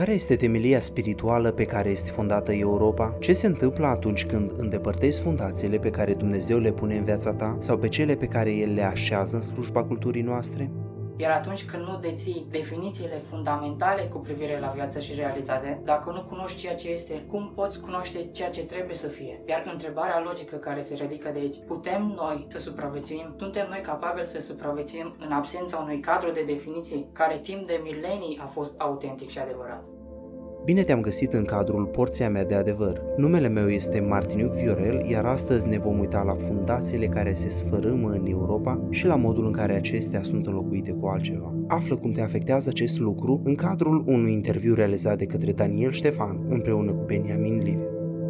Care este temelia spirituală pe care este fondată Europa? Ce se întâmplă atunci când îndepărtezi fundațiile pe care Dumnezeu le pune în viața ta sau pe cele pe care El le așează în slujba culturii noastre? Iar atunci când nu deții definițiile fundamentale cu privire la viață și realitate, dacă nu cunoști ceea ce este, cum poți cunoaște ceea ce trebuie să fie? Iar întrebarea logică care se ridică de aici, putem noi să supraviețuim? Suntem noi capabili să supraviețuim în absența unui cadru de definiții care timp de milenii a fost autentic și adevărat? Bine te-am găsit în cadrul Porția mea de adevăr. Numele meu este Martiniuc Viorel, iar astăzi ne vom uita la fundațiile care se sfărâmă în Europa și la modul în care acestea sunt înlocuite cu altceva. Află cum te afectează acest lucru în cadrul unui interviu realizat de către Daniel Ștefan împreună cu Beniamin Liviu.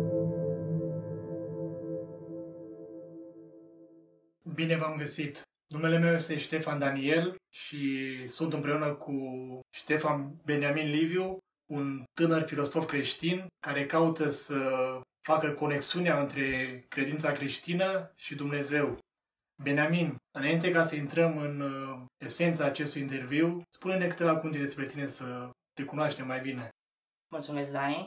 Bine v-am găsit! Numele meu este Ștefan Daniel și sunt împreună cu Ștefan Beniamin Liviu, un tânăr filosof creștin care caută să facă conexiunea între credința creștină și Dumnezeu. Beniamin, înainte ca să intrăm în esența acestui interviu, spune-ne câteva cuvinte despre tine să te cunoaștem mai bine. Mulțumesc, Dani!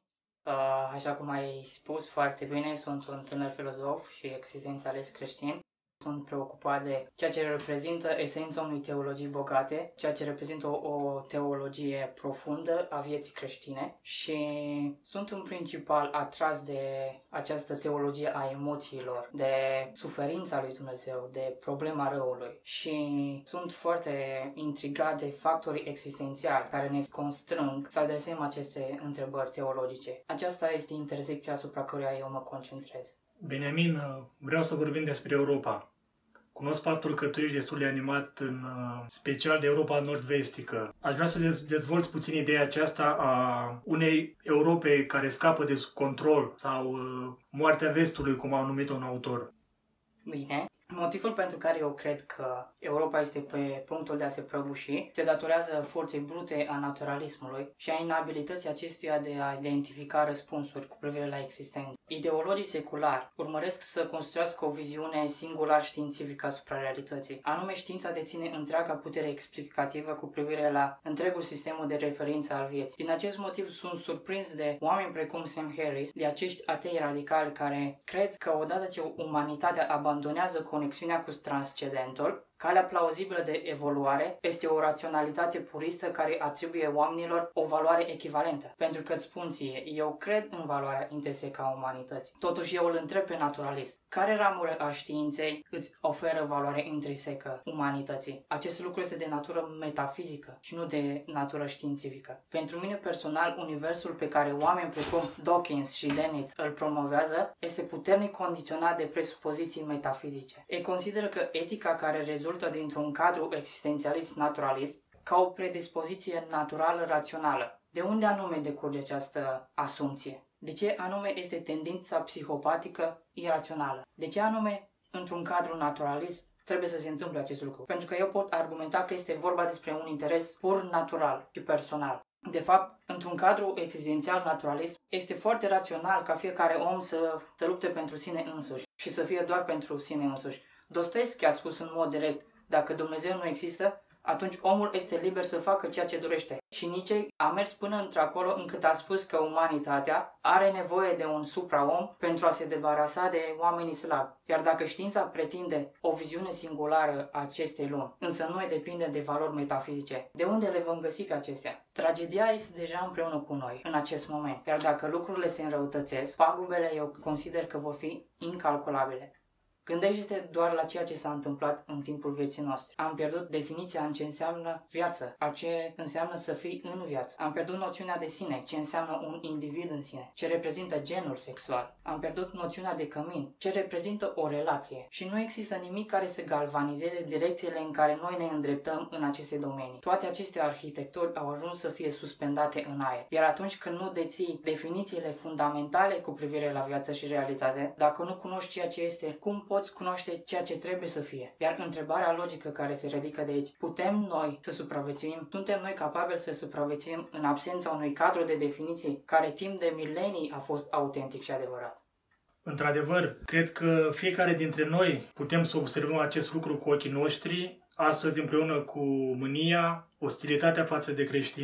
Așa cum ai spus foarte bine, sunt un tânăr filozof și existențialist creștin. Sunt preocupat de ceea ce reprezintă esența unei teologii bogate, ceea ce reprezintă o teologie profundă a vieții creștine și sunt în principal atras de această teologie a emoțiilor, de suferința lui Dumnezeu, de problema răului și sunt foarte intrigat de factorii existențiali care ne constrâng să adresăm aceste întrebări teologice. Aceasta este intersecția asupra căreia eu mă concentrez. Beniamin, vreau să vorbim despre Europa. Cunosc faptul că tu ești destul de animat în special de Europa nord-vestică. Aș vrea să dezvolți puțin ideea aceasta a unei Europe care scapă de sub control sau moartea vestului, cum a numit un autor. Bine. Motivul pentru care eu cred că Europa este pe punctul de a se prăbuși se datorează forței brute a naturalismului și a inabilității acestuia de a identifica răspunsuri cu privire la existență. Ideologii seculari urmăresc să construiască o viziune singular științifică asupra realității. Anume, știința deține întreaga putere explicativă cu privire la întregul sistem de referință al vieții. Din acest motiv sunt surprins de oameni precum Sam Harris, de acești atei radicali care cred că odată ce umanitatea abandonează conexiunea cu transcendentul, calea plauzibilă de evoluare este o raționalitate puristă care atribuie oamenilor o valoare echivalentă. Pentru că îți spun ție, eu cred în valoarea intrinsecă a umanității. Totuși eu îl întreb pe naturalist, care ramură a științei îți oferă valoare intrinsecă umanității? Acest lucru este de natură metafizică și nu de natură științifică. Pentru mine personal, universul pe care oameni precum Dawkins și Dennett îl promovează este puternic condiționat de presupoziții metafizice. Ei consideră că etica care rezultă dintr-un cadru existențialist-naturalist ca o predispoziție naturală-rațională. De unde anume decurge această asumție? De ce anume este tendința psihopatică irațională? De ce anume, într-un cadru naturalist, trebuie să se întâmple acest lucru? Pentru că eu pot argumenta că este vorba despre un interes pur natural și personal. De fapt, într-un cadru existențial naturalist, este foarte rațional ca fiecare om să lupte pentru sine însuși și să fie doar pentru sine însuși. Dostoevski a spus în mod direct, dacă Dumnezeu nu există, atunci omul este liber să facă ceea ce dorește. Și Nietzsche a mers până într-acolo încât a spus că umanitatea are nevoie de un supraom pentru a se debarasa de oamenii slabi. Iar dacă știința pretinde o viziune singulară a acestei lumi, însă nu depinde de valori metafizice, de unde le vom găsi pe acestea? Tragedia este deja împreună cu noi în acest moment. Iar dacă lucrurile se înrăutățesc, pagubele eu consider că vor fi incalculabile. Gândește-te doar la ceea ce s-a întâmplat în timpul vieții noastre. Am pierdut definiția în ce înseamnă viață, a ce înseamnă să fii în viață. Am pierdut noțiunea de sine, ce înseamnă un individ în sine, ce reprezintă genul sexual. Am pierdut noțiunea de cămin, ce reprezintă o relație. Și nu există nimic care să galvanizeze direcțiile în care noi ne îndreptăm în aceste domenii. Toate aceste arhitecturi au ajuns să fie suspendate în aer. Iar atunci când nu deții definițiile fundamentale cu privire la viață și realitate, dacă nu cunoști ceea ce este, cum poți cunoaște ceea ce trebuie să fie? Iar întrebarea logică care se ridică de aici, putem noi să supraviețuim? Suntem noi capabili să supraviețuim în absența unui cadru de definiții care timp de milenii a fost autentic și adevărat? Într-adevăr, cred că fiecare dintre noi putem să observăm acest lucru cu ochii noștri, astăzi împreună cu mânia, ostilitatea față de creștini.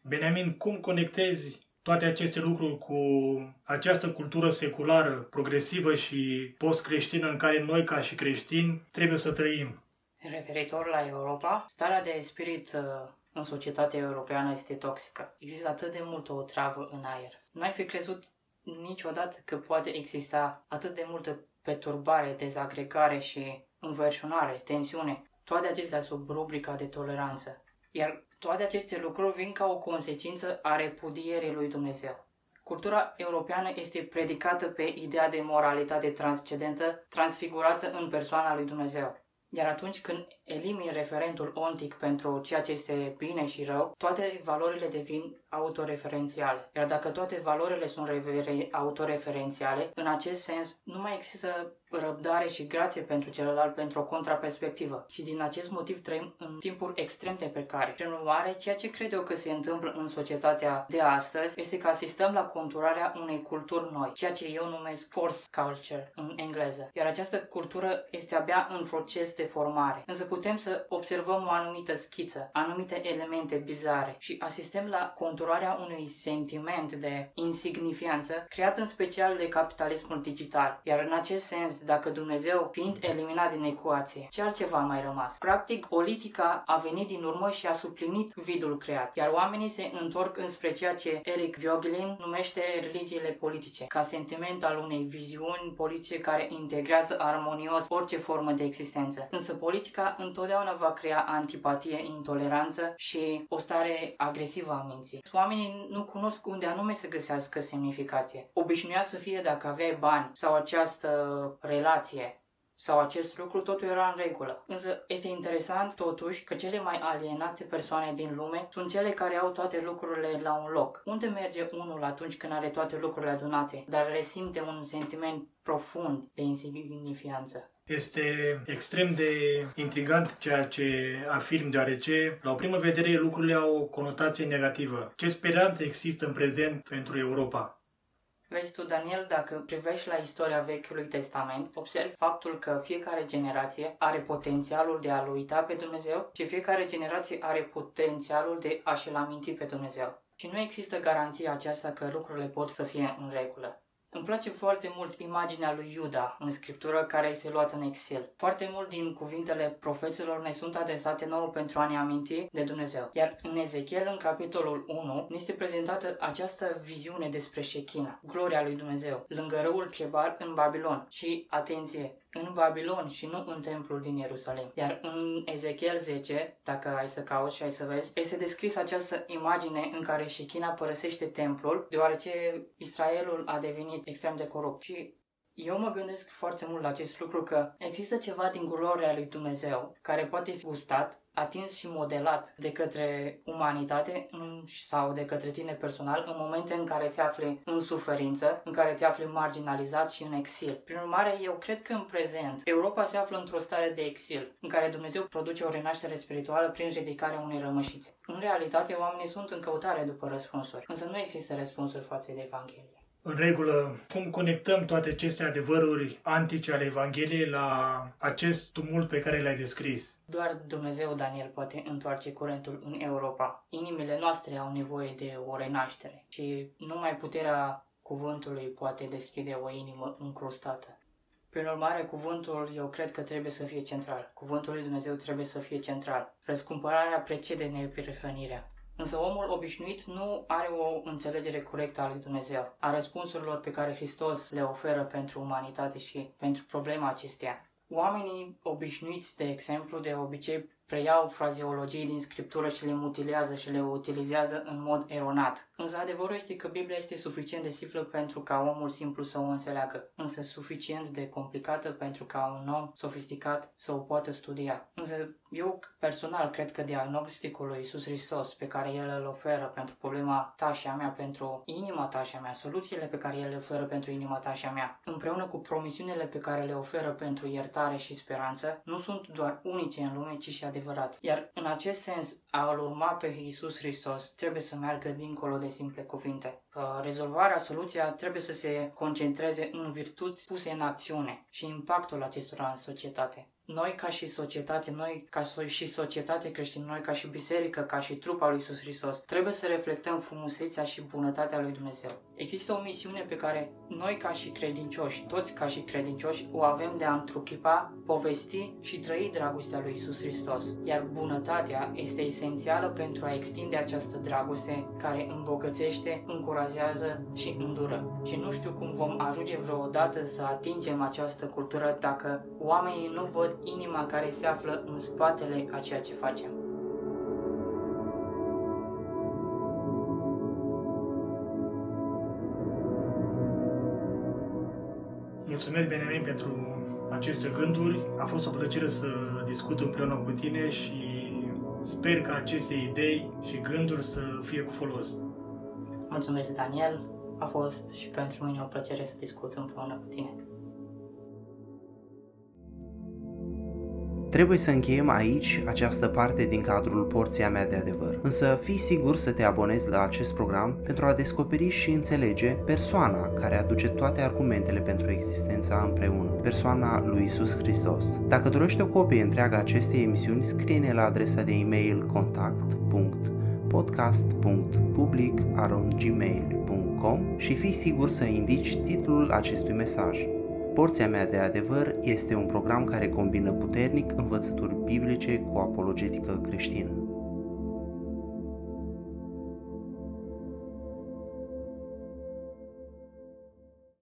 Beniamin, cum conectezi toate aceste lucruri cu această cultură seculară, progresivă și post-creștină în care noi, ca și creștini, trebuie să trăim? Referitor la Europa, starea de spirit în societatea europeană este toxică. Există atât de multă otravă în aer. Nu ai fi crezut niciodată că poate exista atât de multă perturbare, dezagregare și înverșunare, tensiune, toate acestea sub rubrica de toleranță. Iar toate aceste lucruri vin ca o consecință a repudierii lui Dumnezeu. Cultura europeană este predicată pe ideea de moralitate transcendentă, transfigurată în persoana lui Dumnezeu. Iar atunci când elimini referentul ontic pentru ceea ce este bine și rău, toate valorile devin autoreferențiale. Iar dacă toate valorile sunt autoreferențiale, în acest sens nu mai există răbdare și grație pentru celălalt pentru o contraperspectivă. Și din acest motiv trăim în timpuri extrem de precare. Prin urmare, ceea ce cred eu că se întâmplă în societatea de astăzi este că asistăm la conturarea unei culturi noi, ceea ce eu numesc forced culture în engleză. Iar această cultură este abia în proces de formare. Însă putem să observăm o anumită schiță, anumite elemente bizare și asistăm la conturarea unui sentiment de insignifianță creat în special de capitalismul digital. Iar în acest sens, dacă Dumnezeu fiind eliminat din ecuație, ce altceva a mai rămas? Practic, politica a venit din urmă și a suplinit vidul creat, iar oamenii se întorc înspre ceea ce Eric Voegelin numește religiile politice, ca sentiment al unei viziuni politice care integrează armonios orice formă de existență. Însă politica întotdeauna va crea antipatie, intoleranță și o stare agresivă a minții. Oamenii nu cunosc unde anume să găsească semnificație. Obișnuia să fie dacă aveai bani sau această relație sau acest lucru, totul era în regulă. Însă este interesant totuși că cele mai alienate persoane din lume sunt cele care au toate lucrurile la un loc. Unde merge unul atunci când are toate lucrurile adunate, dar resimte un sentiment profund de insignifianță? Este extrem de intrigant ceea ce afirm, deoarece, la o primă vedere, lucrurile au o conotație negativă. Ce speranță există în prezent pentru Europa? Vezi tu, Daniel, dacă privești la istoria Vechiului Testament, observi faptul că fiecare generație are potențialul de a-L uita pe Dumnezeu și fiecare generație are potențialul de a-și-L aminti pe Dumnezeu. Și nu există garanția aceasta că lucrurile pot să fie în regulă. Îmi place foarte mult imaginea lui Iuda în scriptură care este luată în exil. Foarte mult din cuvintele profeților ne sunt adresate nouă pentru a ne aminti de Dumnezeu. Iar în Ezechiel, în capitolul 1, ne este prezentată această viziune despre Shechina, gloria lui Dumnezeu, lângă râul Chebar în Babilon. Și, atenție, în Babilon și nu în templul din Ierusalim. Iar în Ezechiel 10, dacă ai să cauți și ai să vezi, este descris această imagine în care Shechina părăsește templul, deoarece Israelul a devenit extrem de corupt. Și eu mă gândesc foarte mult la acest lucru, că există ceva din gloria lui Dumnezeu care poate fi gustat, atins și modelat de către umanitate sau de către tine personal în momente în care te afli în suferință, în care te afli marginalizat și în exil. Prin urmare, eu cred că în prezent Europa se află într-o stare de exil, în care Dumnezeu produce o renaștere spirituală prin ridicarea unei rămășițe. În realitate, oamenii sunt în căutare după răspunsuri, însă nu există răspunsuri față de Evanghelie. În regulă, cum conectăm toate aceste adevăruri antice ale Evangheliei la acest tumult pe care l-ai descris? Doar Dumnezeu, Daniel, poate întoarce curentul în Europa. Inimile noastre au nevoie de o renaștere și numai puterea cuvântului poate deschide o inimă încrustată. Prin urmare, cuvântul, eu cred că trebuie să fie central. Cuvântul lui Dumnezeu trebuie să fie central. Răscumpărarea precede nepirhănirea. Însă omul obișnuit nu are o înțelegere corectă a lui Dumnezeu, a răspunsurilor pe care Hristos le oferă pentru umanitate și pentru problema acesteia. Oamenii obișnuiți, de exemplu, de obicei preiau frazeologii din Scriptură și le mutilează și le utilizează în mod eronat. Însă adevărul este că Biblia este suficient de simplă pentru ca omul simplu să o înțeleagă, însă suficient de complicată pentru ca un om sofisticat să o poată studia. Însă eu personal cred că diagnosticul lui Iisus Hristos pe care El îl oferă pentru problema ta și a mea, pentru inima ta și a mea, soluțiile pe care El le oferă pentru inima ta și a mea, împreună cu promisiunile pe care le oferă pentru iertare și speranță, nu sunt doar unice în lume, ci și adevărat. Iar în acest sens, a-L urma pe Iisus Hristos trebuie să meargă dincolo de simple cuvinte. Rezolvarea, soluția trebuie să se concentreze în virtuți puse în acțiune și impactul acestora în societate. noi ca și societate, noi ca și societate creștină, noi ca și biserică, ca și trup al lui Iisus Hristos, trebuie să reflectăm frumusețea și bunătatea lui Dumnezeu. Există o misiune pe care noi ca și credincioși, toți ca și credincioși, o avem de a întruchipa, povesti și trăi dragostea lui Iisus Hristos. Iar bunătatea este esențială pentru a extinde această dragoste care îmbogățește, încurajează și îndură. Și nu știu cum vom ajunge vreodată să atingem această cultură dacă oamenii nu văd inima care se află în spatele a ceea ce facem. Mulțumesc, Beniamin, pentru aceste gânduri. A fost o plăcere să discut împreună cu tine și sper că aceste idei și gânduri să fie cu folos. Mulțumesc, Daniel. A fost și pentru mine o plăcere să discut împreună cu tine. Trebuie să încheiem aici această parte din cadrul Porția mea de adevăr. Însă fii sigur să te abonezi la acest program pentru a descoperi și înțelege persoana care aduce toate argumentele pentru existența împreună, persoana lui Iisus Hristos. Dacă dorești o copie întreagă a acestei emisiuni, scrie-ne la adresa de e-mail contact.podcast.public@gmail.com și fii sigur să indici titlul acestui mesaj. Porția mea de adevăr este un program care combină puternic învățături biblice cu apologetică creștină.